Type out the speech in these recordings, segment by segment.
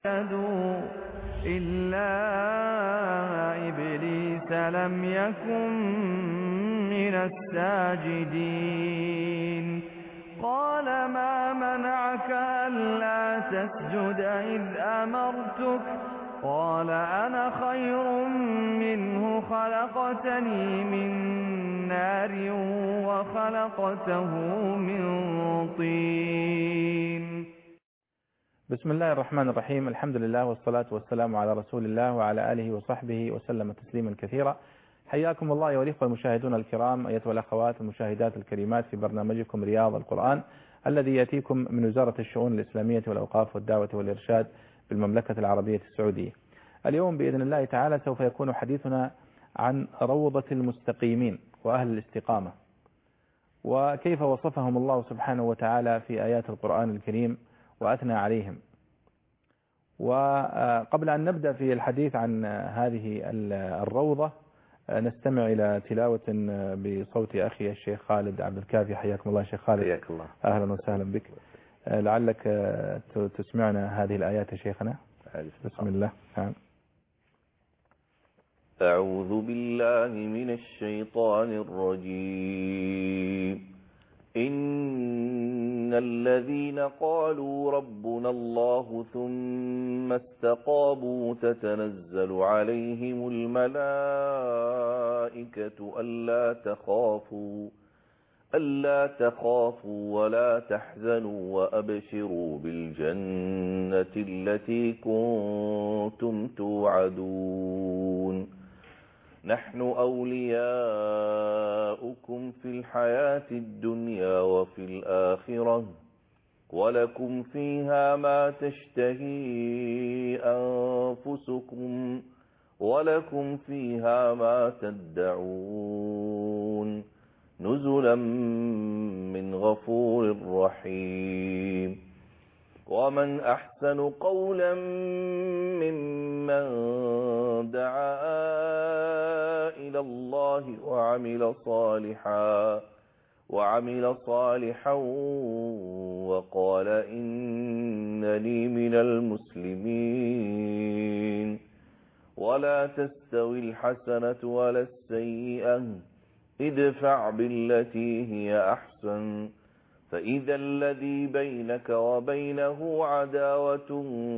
سجدوا إلا إبليس لم يكن من الساجدين قال ما منعك ألا تسجد إذ أمرتك قال أنا خير منه خلقتني من نار وخلقته من طين. بسم الله الرحمن الرحيم. الحمد لله والصلاة والسلام على رسول الله وعلى آله وصحبه وسلم تسليما كثيرا. حياكم الله أيها الإخوة المشاهدون الكرام، أيتها الأخوات المشاهدات الكريمات، في برنامجكم رياض القرآن الذي يأتيكم من وزارة الشؤون الإسلامية والأوقاف والدعوة والإرشاد بالمملكة العربية السعودية. اليوم بإذن الله تعالى سوف يكون حديثنا عن روضة المستقيمين وأهل الاستقامة، وكيف وصفهم الله سبحانه وتعالى في آيات القرآن الكريم وأثنى عليهم. وقبل أن نبدأ في الحديث عن هذه الروضة نستمع إلى تلاوة بصوت أخي الشيخ خالد عبد الكافي. حياكم الله شيخ خالد. حياك الله. أهلا وسهلا بك. لعلك تسمعنا هذه الآيات يا شيخنا. بسم الله. أعوذ بالله من الشيطان الرجيم. إن الذين قالوا ربنا الله ثم استقاموا تتنزل عليهم الملائكة ألا تخافوا ولا تحزنوا وأبشروا بالجنة التي كنتم توعدون. نحن أولياؤكم في الحياة الدنيا وفي الآخرة ولكم فيها ما تشتهي أنفسكم ولكم فيها ما تدعون نزلا من غفور رحيم. ومن أحسن قولا ممن دعا إلى الله وعمل صالحا وقال إنني من المسلمين. ولا تستوي الحسنة ولا السيئة ادفع بالتي هي أحسن فإذا الذي بينك وبينه عداوة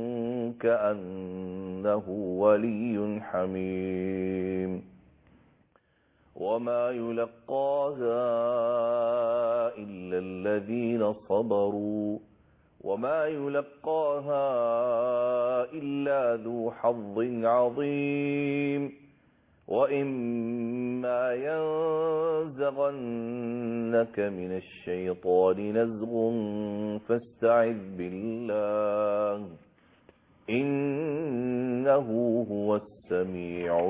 كأنه ولي حميم. وما يلقاها إلا الذين صبروا وما يلقاها إلا ذو حظ عظيم. وإما ينزغنك من الشيطان نزغ فاستعذ بالله إنه هو السميع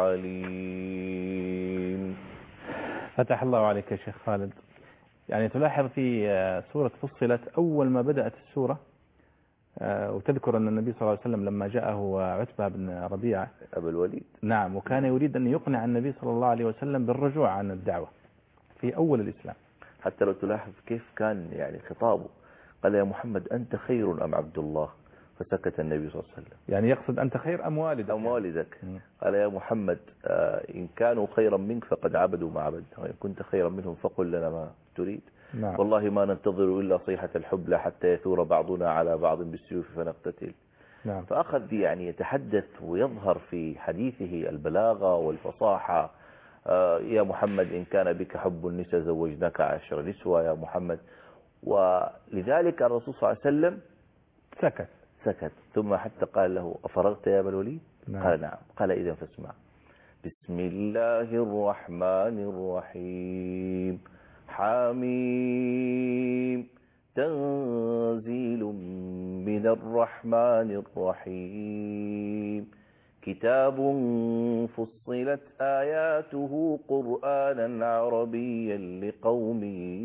العليم. فتح الله عليك يا شيخ خالد. يعني تلاحظ في سورة فصلت أول ما بدأت السورة وتذكر أن النبي صلى الله عليه وسلم لما جاءه عتبة بن ربيعة أبو الوليد، نعم، وكان يريد أن يقنع النبي صلى الله عليه وسلم بالرجوع عن الدعوة في أول الإسلام. حتى لو تلاحظ كيف كان يعني خطابه، قال يا محمد أنت خير أم عبد الله؟ فسكت النبي صلى الله عليه وسلم. يعني يقصد أنت خير أم والدك؟ أم والدك. قال يا محمد إن كانوا خيرا منك فقد عبدوا ما عبد، وإن كنت خيرا منهم فقل لنا ما تريد. نعم. والله ما ننتظر إلا صيحة الحبلى حتى يثور بعضنا على بعض بالسيوف فنقتتل. نعم. فأخذ يعني يتحدث ويظهر في حديثه البلاغة والفصاحة. يا محمد إن كان بك حب النساء زوجناك 10 نسوة يا محمد. ولذلك الرسول صلى الله عليه وسلم سكت ثم حتى قال له أفرغت يا أبا الوليد؟ نعم. قال نعم. قال إذا فاسمع. بسم الله الرحمن الرحيم. حميم تنزيل من الرحمن الرحيم. كتاب فصلت آياته قرآنا عربيا لقوم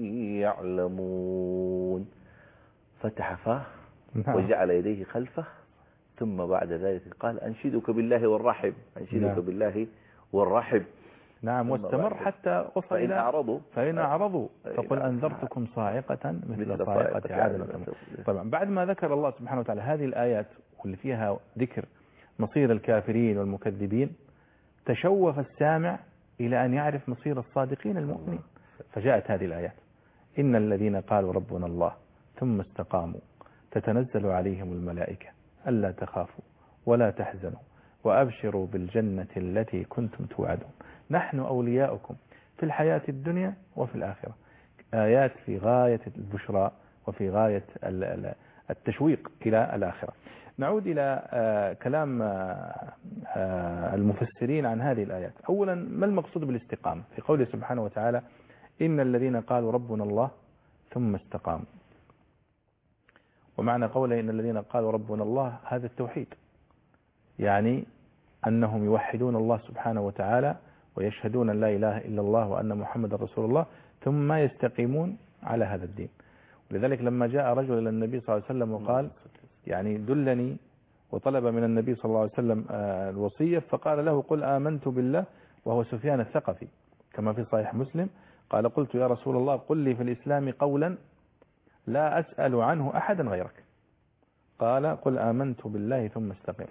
يعلمون. فتح فاه وجعل يديه خلفه ثم بعد ذلك قال أنشدك بالله والرحب، أنشدك بالله والرحب. نعم. واستمر حتى وصل فإن أعرضوا فقل أنذرتكم صاعقة مثل صاعقة عاد. طبعا بعد ما ذكر الله سبحانه وتعالى هذه الآيات واللي فيها ذكر مصير الكافرين والمكذبين تشوف السامع إلى أن يعرف مصير الصادقين المؤمنين. فجاءت هذه الآيات: إن الذين قالوا ربنا الله ثم استقاموا تتنزل عليهم الملائكة ألا تخافوا ولا تحزنوا وأبشروا بالجنة التي كنتم توعدون نحن أولياؤكم في الحياة الدنيا وفي الآخرة. آيات في غاية البشرى وفي غاية التشويق إلى الآخرة. نعود إلى كلام المفسرين عن هذه الآيات. أولا، ما المقصود بالاستقامة؟ في قوله سبحانه وتعالى: إن الذين قالوا ربنا الله ثم استقاموا. ومعنى قوله إن الذين قالوا ربنا الله هذا التوحيد، يعني أنهم يوحدون الله سبحانه وتعالى ويشهدون أن لا إله إلا الله وأن محمد رسول الله، ثم يستقيمون على هذا الدين. ولذلك لما جاء رجل إلى النبي صلى الله عليه وسلم وقال يعني دلني، وطلب من النبي صلى الله عليه وسلم الوصية، فقال له: قل آمنت بالله، وهو سفيان الثقفي كما في صحيح مسلم. قال: قلت يا رسول الله قل لي في الإسلام قولا لا أسأل عنه أحدا غيرك. قال: قل آمنت بالله ثم استقم.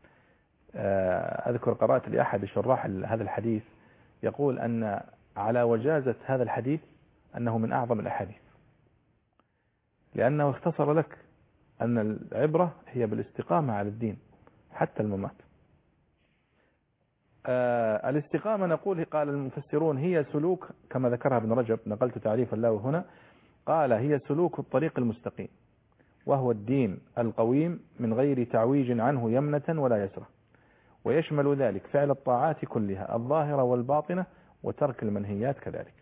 أذكر قرأت لأحد شراح هذا الحديث يقول أن على وجازة هذا الحديث أنه من أعظم الأحاديث، لأنه اختصر لك أن العبرة هي بالاستقامة على الدين حتى الممات. الاستقامة نقول قال المفسرون هي سلوك، كما ذكرها ابن رجب، نقلت تعريفا له هنا، قال: هي سلوك الطريق المستقيم، وهو الدين القويم من غير تعويج عنه يمنة ولا يسرة، ويشمل ذلك فعل الطاعات كلها الظاهرة والباطنة وترك المنهيات كذلك.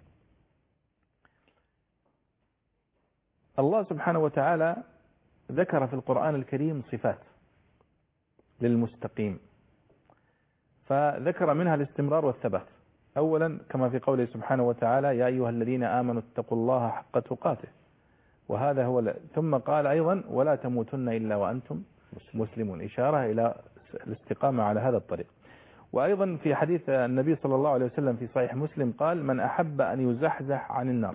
الله سبحانه وتعالى ذكر في القرآن الكريم صفات للمستقيم، فذكر منها الاستمرار والثبات. أولا كما في قوله سبحانه وتعالى: يا أيها الذين آمنوا اتقوا الله حق تقاته، وهذا هو ثم قال أيضا: ولا تموتن إلا وأنتم مسلمون، إشارة إلى الاستقامة على هذا الطريق. وأيضا في حديث النبي صلى الله عليه وسلم في صحيح مسلم قال: من أحب أن يزحزح عن النار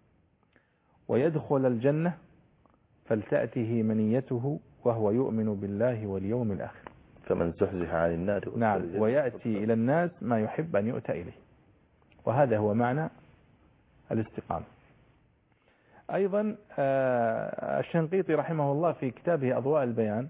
ويدخل الجنة فلتأته منيته وهو يؤمن بالله واليوم الآخر. فمن زحزح عن النار نعم، ويأتي إلى الناس ما يحب أن يؤتى إليه، وهذا هو معنى الاستقامة. أيضا الشنقيطي رحمه الله في كتابه أضواء البيان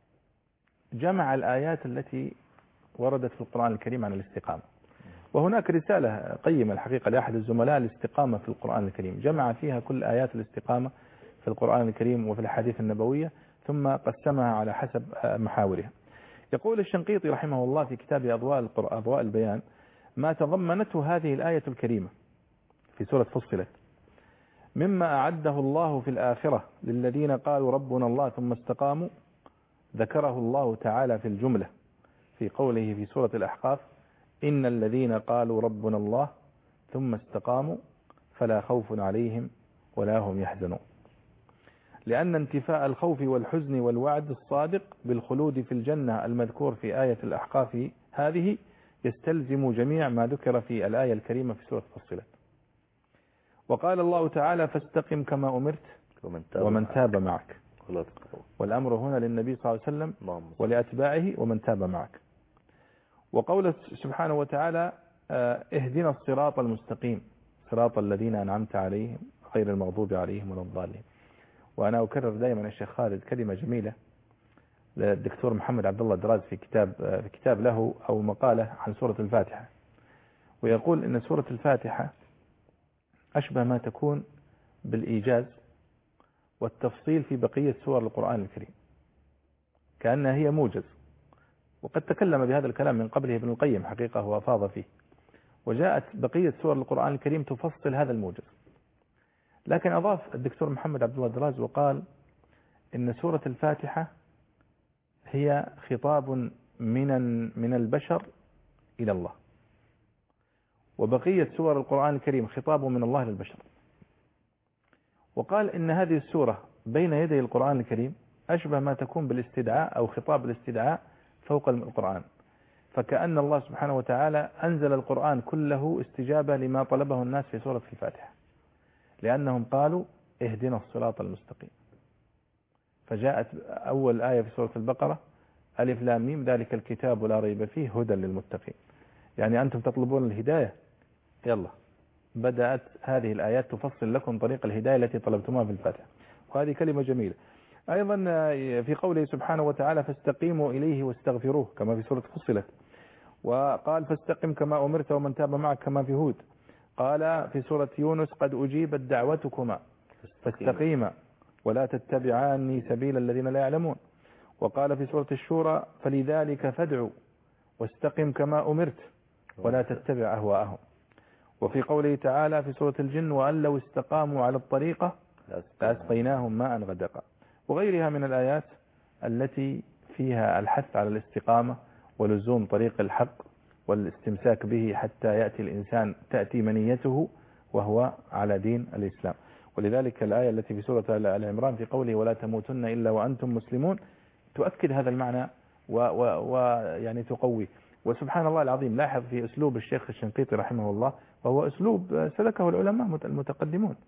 جمع الآيات التي وردت في القرآن الكريم عن الاستقامة، وهناك رسالة قيمة الحقيقة لأحد الزملاء الاستقامة في القرآن الكريم، جمع فيها كل آيات الاستقامة في القرآن الكريم وفي الحديث النبوية ثم قسمها على حسب محاورها. يقول الشنقيطي رحمه الله في كتاب أضواء البيان: ما تضمنته هذه الآية الكريمة في سورة فصلت مما أعده الله في الآخرة للذين قالوا ربنا الله ثم استقاموا، ذكره الله تعالى في الجملة في قوله في سورة الأحقاف: إن الذين قالوا ربنا الله ثم استقاموا فلا خوف عليهم ولا هم يحزنون، لأن انتفاء الخوف والحزن والوعد الصادق بالخلود في الجنة المذكور في آية الأحقاف هذه يستلزم جميع ما ذكر في الآية الكريمة في سورة فصلت. وقال الله تعالى: فاستقم كما أمرت ومن تاب معك. والأمر هنا للنبي صلى الله عليه وسلم ولأتباعه ومن تاب معك. وقول سبحانه وتعالى: اهدنا الصراط المستقيم صراط الذين أنعمت عليهم غير المغضوب عليهم ولا الضالين. وأنا أكرر دائما الشيخ خالد كلمة جميلة للدكتور محمد عبد الله دراز في كتاب له أو مقالة عن سورة الفاتحة، ويقول إن سورة الفاتحة أشبه ما تكون بالإيجاز والتفصيل في بقية سور القرآن الكريم، كأنها هي موجز. وقد تكلم بهذا الكلام من قبله ابن القيم حقيقة وأفاض فيه، وجاءت بقية سور القرآن الكريم تفصل هذا الموجز. لكن أضاف الدكتور محمد عبد الله دراز وقال إن سورة الفاتحة هي خطاب من البشر إلى الله، وبقية سور القرآن الكريم خطاب من الله للبشر. وقال إن هذه السورة بين يدي القرآن الكريم أشبه ما تكون بالاستدعاء أو خطاب الاستدعاء فوق القرآن، فكأن الله سبحانه وتعالى أنزل القرآن كله استجابة لما طلبه الناس في سورة الفاتحة، لأنهم قالوا اهدنا الصراط المستقيم. فجاءت أول آية في سورة البقرة: ألف لام ميم ذلك الكتاب لا ريب فيه هدى للمتقين. يعني أنتم تطلبون الهداية، يلا بدأت هذه الآيات تفصل لكم طريق الهداية التي طلبتموها في الفاتحة، وهذه كلمة جميلة. أيضا في قوله سبحانه وتعالى فاستقيموا إليه واستغفروه كما في سورة فصلت، وقال فاستقم كما أمرت ومن تاب معك كما في هود. قال في سورة يونس قد أجيبت دعوتكما فاستقيما ولا تتبعاني سبيل الذين لا يعلمون. وقال في سورة الشورى فلذلك فادعوا واستقم كما أمرت ولا تتبع أهواءهم. وفي قوله تعالى في سورة الجن وأن لو استقاموا على الطريقة لأسقيناهم ماء غدقا، وغيرها من الآيات التي فيها الحث على الاستقامة ولزوم طريق الحق والاستمساك به حتى يأتي الإنسان تأتي منيته وهو على دين الإسلام. ولذلك الآية التي في سورة آل عمران في قوله ولا تموتن إلا وأنتم مسلمون تؤكد هذا المعنى ويعني تقوي. وسبحان الله العظيم لاحظ في أسلوب الشيخ الشنقيطي رحمه الله، وهو أسلوب سلكه العلماء المتقدمون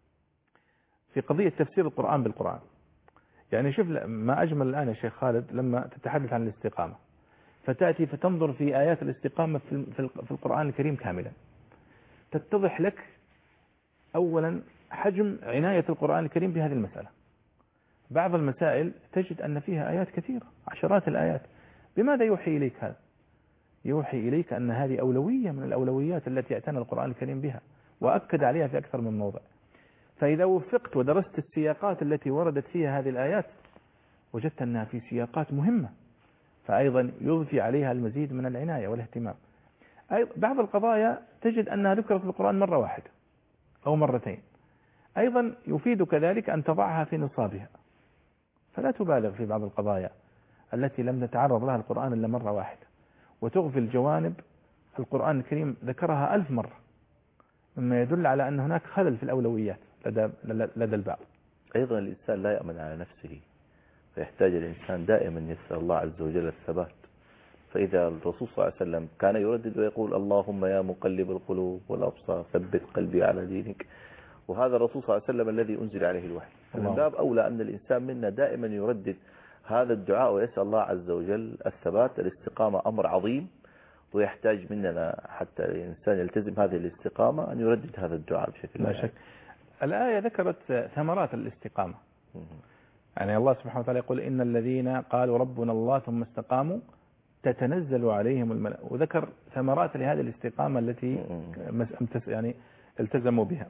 في قضية تفسير القرآن بالقرآن. يعني شوف ما أجمل الآن يا شيخ خالد لما تتحدث عن الاستقامة فتأتي فتنظر في آيات الاستقامة في القرآن الكريم كاملا، تتضح لك أولا حجم عناية القرآن الكريم بهذه المسألة. بعض المسائل تجد أن فيها آيات كثيرة عشرات الآيات. بماذا يوحي إليك هذا؟ يوحي إليك أن هذه أولوية من الأولويات التي اعتنى القرآن الكريم بها وأكد عليها في أكثر من موضع. فإذا وفقت ودرست السياقات التي وردت فيها هذه الآيات وجدت أنها في سياقات مهمة، فأيضا يضفي عليها المزيد من العناية والاهتمام. بعض القضايا تجد أنها ذكرت في القرآن مرة واحدة أو مرتين، أيضا يفيدك ذلك أن تضعها في نصابها، فلا تبالغ في بعض القضايا التي لم تتعرض لها القرآن إلا مرة واحدة، وتغفل جوانب القرآن الكريم ذكرها 1000 مرة، مما يدل على أن هناك خلل في الأولويات لدى البعض. أيضا الإنسان لا يأمن على نفسه، فيحتاج الإنسان دائما يسأل الله عز وجل الثبات. فإذا الرسول صلى الله عليه وسلم كان يردد ويقول اللهم يا مقلب القلوب والأبصار ثبت قلبي على دينك، وهذا الرسول صلى الله عليه وسلم الذي أنزل عليه الوحي، فمن باب أولى أن الإنسان منا دائما يردد هذا الدعاء ويسأل الله عز وجل الثبات. الاستقامة أمر عظيم ويحتاج مننا حتى الإنسان يلتزم هذه الاستقامة أن يردد هذا الدعاء بشكل لا شك. الآية ذكرت ثمرات الاستقامة. يعني الله سبحانه وتعالى يقول إن الذين قالوا ربنا الله ثم استقاموا تتنزل عليهم الملائكة، وذكر ثمرات لهذه الاستقامة التي يعني التزموا بها.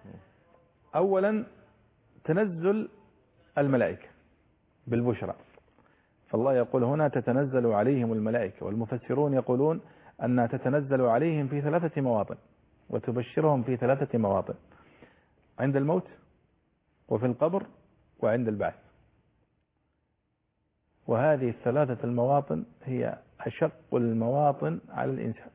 أولا تنزل الملائكة بالبشرى، فالله يقول هنا تتنزل عليهم الملائكة، والمفسرون يقولون أنها تتنزل عليهم في 3 مواطن وتبشرهم في 3 مواطن: عند الموت وفي القبر وعند البعث. وهذه ال3 المواطن هي أشق المواطن على الإنسان.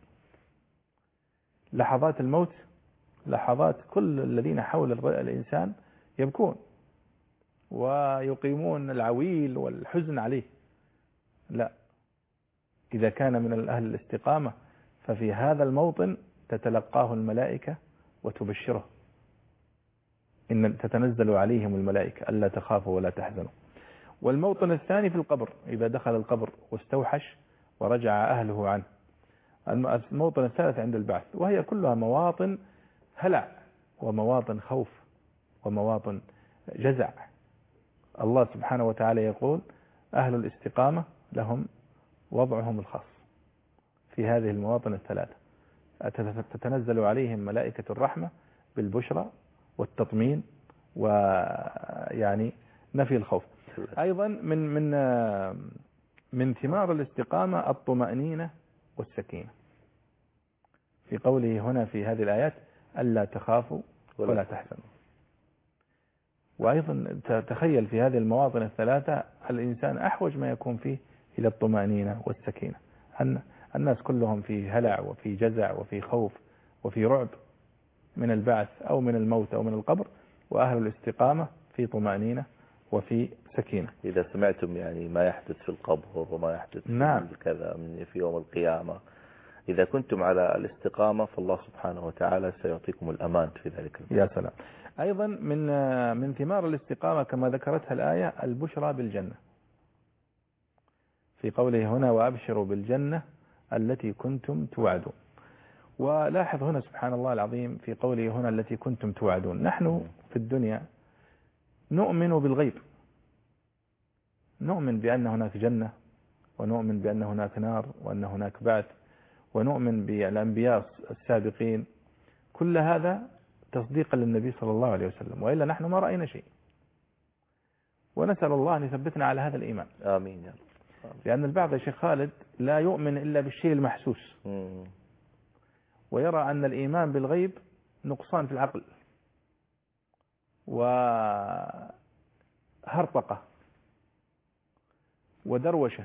لحظات الموت لحظات كل الذين حول الإنسان يبكون ويقيمون العويل والحزن عليه. لا، إذا كان من أهل الاستقامة ففي هذا الموطن تتلقاه الملائكة وتبشره، إن تتنزل عليهم الملائكة ألا تخافوا ولا تحزنوا. والموطن الثاني في القبر، إذا دخل القبر واستوحش ورجع أهله عنه. الموطن الثالث عند البعث، وهي كلها مواطن هلع ومواطن خوف ومواطن جزع. الله سبحانه وتعالى يقول أهل الاستقامة لهم وضعهم الخاص في هذه المواطن ال3. تتنزل عليهم ملائكة الرحمة بالبشرى والتطمين ويعني نفي الخوف. أيضا من ثمار الاستقامة الطمأنينة والسكينة، في قوله هنا في هذه الآيات ألا تخافوا ولا تحزنوا. وأيضا تخيل في هذه المواطن ال3 الإنسان أحوج ما يكون فيه إلى الطمأنينة والسكينة. الناس كلهم في هلع وفي جزع وفي خوف وفي رعب من البعث أو من الموت أو من القبر، وأهل الاستقامة في طمأنينة وفي سكينة. إذا سمعتم يعني ما يحدث في القبر وما يحدث في كذا في يوم القيامة، إذا كنتم على الاستقامة فالله سبحانه وتعالى سيعطيكم الأمان في ذلك يا سلام. أيضا من ثمار الاستقامة كما ذكرتها الآية البشرى بالجنة. في قوله هنا وأبشروا بالجنة التي كنتم توعدون. ولاحظ هنا سبحان الله العظيم في قوله هنا التي كنتم توعدون. نحن في الدنيا نؤمن بالغيب، نؤمن بأن هناك جنة، ونؤمن بأن هناك نار، وأن هناك بعث، ونؤمن بالأنبياء السابقين، كل هذا تصديقا للنبي صلى الله عليه وسلم، وإلا نحن ما رأينا شيء. ونسأل الله أن يثبتنا على هذا الإيمان. آمين يا رب. لأن البعض يا شيخ خالد لا يؤمن إلا بالشيء المحسوس، ويرى أن الإيمان بالغيب نقصان في العقل وهرطقة ودروشة.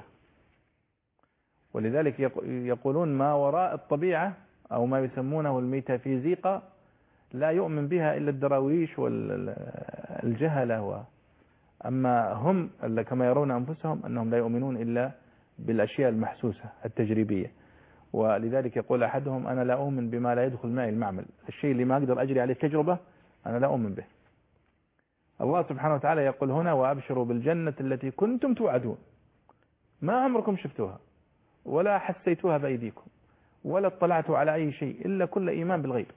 ولذلك يقولون ما وراء الطبيعة أو ما يسمونه الميتافيزيقا لا يؤمن بها إلا الدراويش والجهلة. أما هم كما يرون أنفسهم أنهم لا يؤمنون إلا بالأشياء المحسوسة التجريبية. ولذلك يقول أحدهم أنا لا أؤمن بما لا يدخل معي المعمل، الشيء اللي ما أقدر أجري عليه تجربة أنا لا أؤمن به. الله سبحانه وتعالى يقول هنا وأبشروا بالجنة التي كنتم توعدون، ما عمركم شفتوها ولا حسيتوها بأيديكم ولا اطلعتوا على أي شيء إلا كل إيمان بالغيب.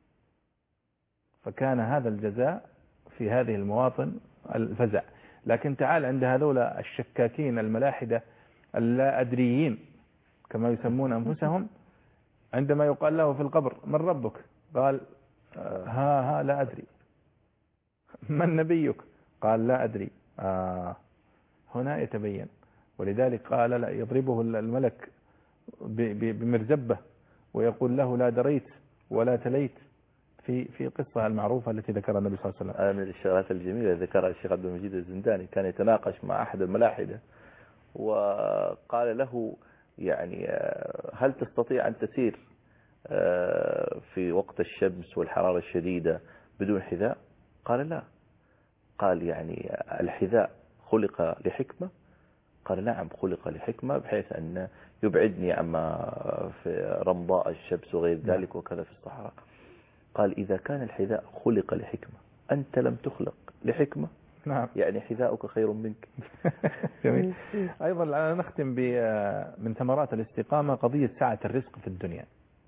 فكان هذا الجزاء في هذه المواطن الفزع. لكن تعال عند هذول الشكاكين الملاحدة اللا أدريين كما يسمون أنفسهم، عندما يقال له في القبر من ربك قال ها لا أدري. من نبيك قال لا أدري. هنا يتبين. ولذلك قال لا يضربه الملك بمرزبة ويقول له لا دريت ولا تليت في قصة المعروفة التي ذكرها النبي صلى الله عليه وسلم. من الشغلات الجميلة ذكرها الشيخ عبد المجيد الزنداني، كان يتناقش مع أحد الملاحدة وقال له يعني هل تستطيع أن تسير في وقت الشمس والحرارة الشديدة بدون حذاء؟ قال لا. قال يعني الحذاء خلق لحكمة؟ قال نعم خلق لحكمة، بحيث أن يبعدني عما في رمضاء الشمس وغير ذلك وكذا في الصحراء. قال إذا كان الحذاء خلق لحكمة أنت لم تخلق لحكمة، نعم يعني حذاؤك خير منك. جميل. أيضا نختم من ثمرات الاستقامة قضية سعة الرزق في الدنيا،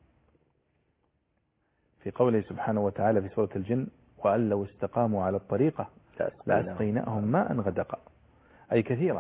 في قوله سبحانه وتعالى في سورة الجن وأن لو استقاموا على الطريقة لأسقيناهم ماء غدقا، أي كثيرا.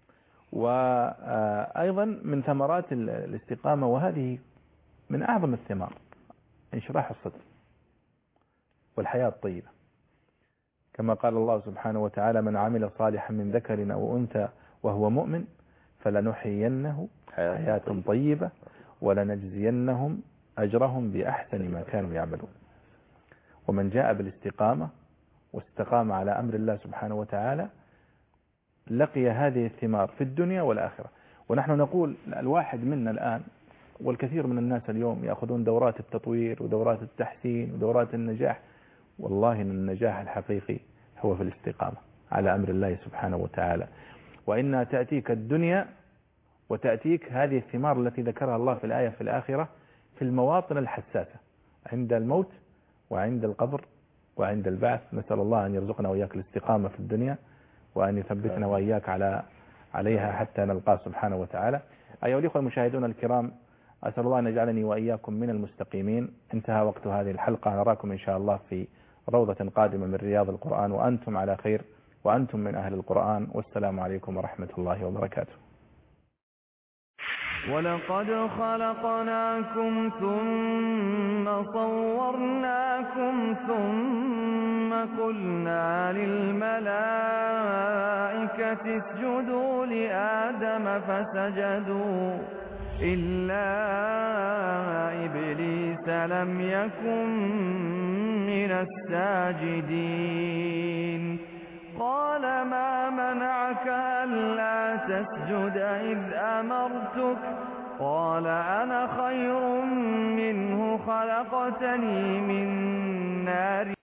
وأيضا من ثمرات الاستقامة، وهذه من أعظم الثمار، انشراح الصدر والحياة الطيبة، كما قال الله سبحانه وتعالى من عمل صالحا من ذكر أو أنثى وهو مؤمن فلنحيينه حياة طيبة ولنجزينهم أجرهم بأحسن ما كانوا يعملون. ومن جاء بالاستقامة واستقام على أمر الله سبحانه وتعالى لقي هذه الثمار في الدنيا والآخرة. ونحن نقول الواحد منا الآن والكثير من الناس اليوم يأخذون دورات التطوير ودورات التحسين ودورات النجاح، والله إن النجاح الحقيقي هو في الاستقامة على أمر الله سبحانه وتعالى. وإنها تأتيك الدنيا وتأتيك هذه الثمار التي ذكرها الله في الآية في الآخرة في المواطن الحساسة، عند الموت وعند القبر وعند البعث. نسأل الله أن يرزقنا وإياك الاستقامة في الدنيا، وأن يثبتنا وإياك عليها حتى نلقاه سبحانه وتعالى. أيها الأخوة المشاهدون الكرام، أسأل الله أن يجعلني وإياكم من المستقيمين. انتهى وقت هذه الحلقة، نراكم إن شاء الله في روضة قادمة من رياض القرآن، وأنتم على خير وأنتم من أهل القرآن، والسلام عليكم ورحمة الله وبركاته. ولقد خلقناكم ثم صورناكم ثم قلنا للملائكة اسجدوا لآدم فسجدوا إلا إبليس لم يكن من الساجدين. قال ما منعك ألا تسجد إذ أمرتك؟ قال أنا خير منه خلقتني من نار